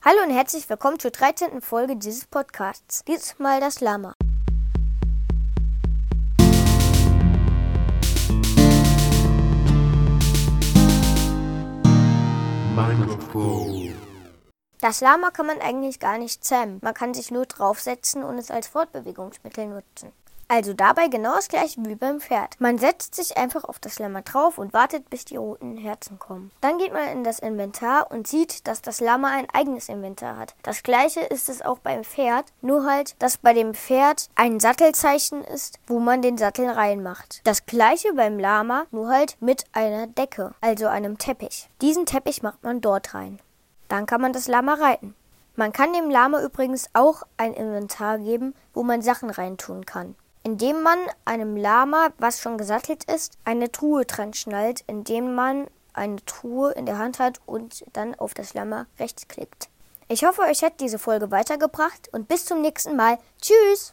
Hallo und herzlich willkommen zur 13. Folge dieses Podcasts. Dieses Mal das Lama. Das Lama kann man eigentlich gar nicht zähmen. Man kann sich nur draufsetzen und es als Fortbewegungsmittel nutzen. Also dabei genau das gleiche wie beim Pferd. Man setzt sich einfach auf das Lama drauf und wartet, bis die roten Herzen kommen. Dann geht man in das Inventar und sieht, dass das Lama ein eigenes Inventar hat. Das gleiche ist es auch beim Pferd, nur halt, dass bei dem Pferd ein Sattelzeichen ist, wo man den Sattel reinmacht. Das gleiche beim Lama, nur halt mit einer Decke, also einem Teppich. Diesen Teppich macht man dort rein. Dann kann man das Lama reiten. Man kann dem Lama übrigens auch ein Inventar geben, wo man Sachen reintun kann. Indem man einem Lama, was schon gesattelt ist, eine Truhe dran schnallt, indem man eine Truhe in der Hand hat und dann auf das Lama rechts klickt. Ich hoffe, euch hat diese Folge weitergebracht und bis zum nächsten Mal. Tschüss!